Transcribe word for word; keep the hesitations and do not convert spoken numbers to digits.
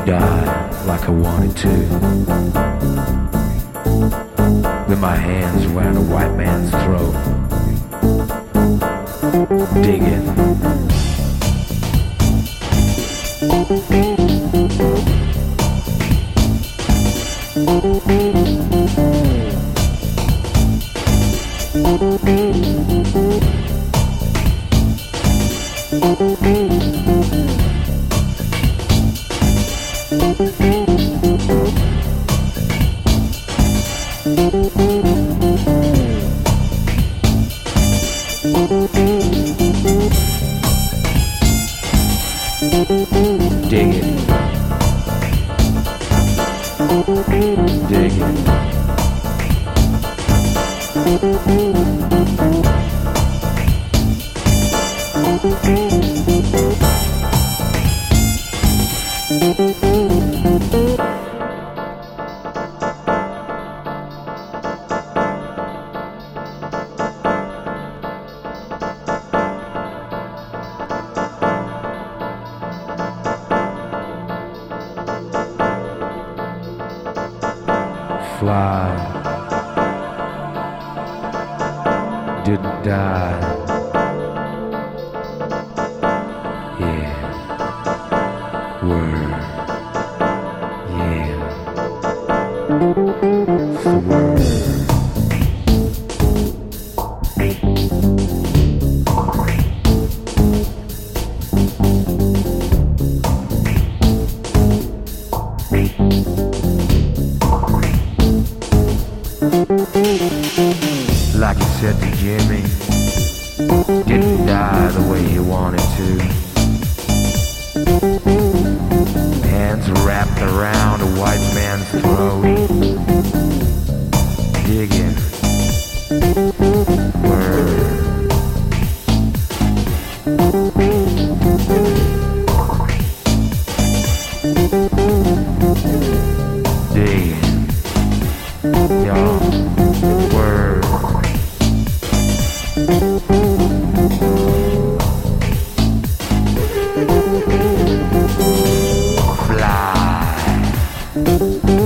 die like I wanted to. With my hands around a white man's throat. Dig it. Dig it. Dig it. Fly, didn't die. Yeah, word. Yeah, it's the word. Like you said to Jimmy, didn't die the way he wanted to. Hands wrapped around a white man's throat. Digging. Word. Digging. Y'all. Word. Fly.